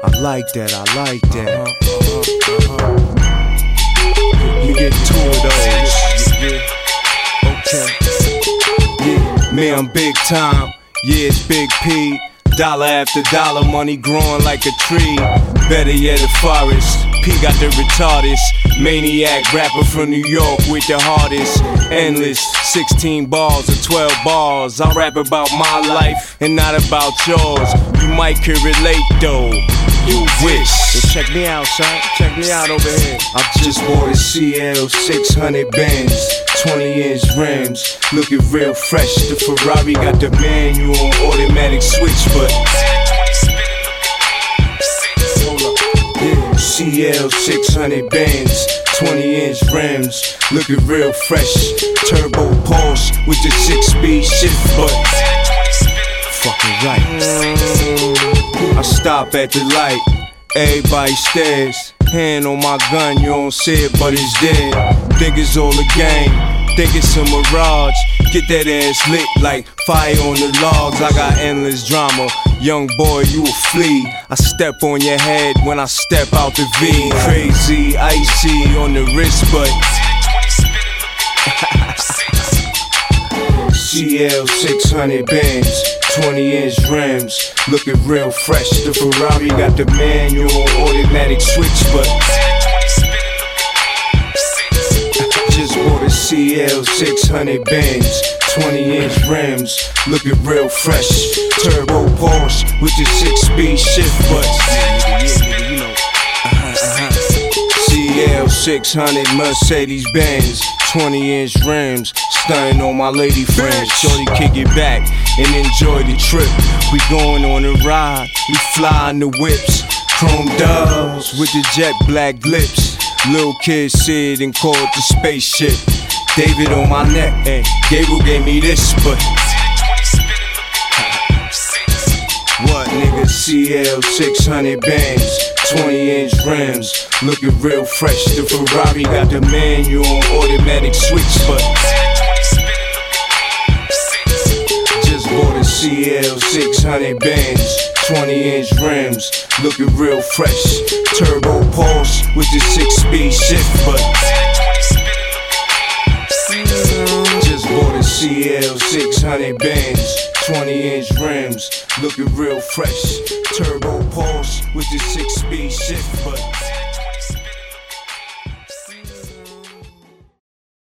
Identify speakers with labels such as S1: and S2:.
S1: I like that, I like that. Let me get two of those. Okay. Yeah, man, I'm big time. Yeah, it's Big P. Dollar after dollar, money growing like a tree. Better yet, a forest. P got the retardest. Maniac rapper from New York with the hardest. Endless 16 bars or 12 bars. I rap about my life and not about yours. You might could relate though. You wish. So check me out, son. Check me out over here. I just bought a CL 600 Benz, 20-inch rims, looking real fresh. The Ferrari got the manual automatic switch, but hold up. Yeah, CL 600 Benz, 20-inch rims, looking real fresh. Turbo Porsche with the 6-speed shift, but fucking right. I stop at the light, everybody stares. Hand on my gun, you don't see it, but it's dead. Think it's all a game, think it's a mirage. Get that ass lit like fire on the logs. I got endless drama, young boy, you a flea. I step on your head when I step out the V. Crazy, icy on the wrist, but CL 600 Benz, 20-inch rims, looking real fresh. The Ferrari got the manual automatic switch, but just bought a CL 600 Benz, 20-inch rims, looking real fresh. Turbo Porsche with the 6-speed shift, but CL 600 Mercedes-Benz, 20-inch rims, stunning on my lady friends. Shorty kick it back and enjoy the trip. We going on a ride, we fly in the whips. Chrome doves with the jet black lips. Little kids see it and call it the spaceship. David on my neck, hey, Gable gave me this, but what nigga? CL 600 Benz, 20-inch rims, looking real fresh. The Ferrari got the manual automatic switch, but just bought a CL 600 Benz, 20-inch rims, looking real fresh. Turbo Porsche with the 6-speed shift, but just bought a CL 600 Benz, 20-inch rims, looking real fresh. Turbo Porsche with the 6-speed shift, but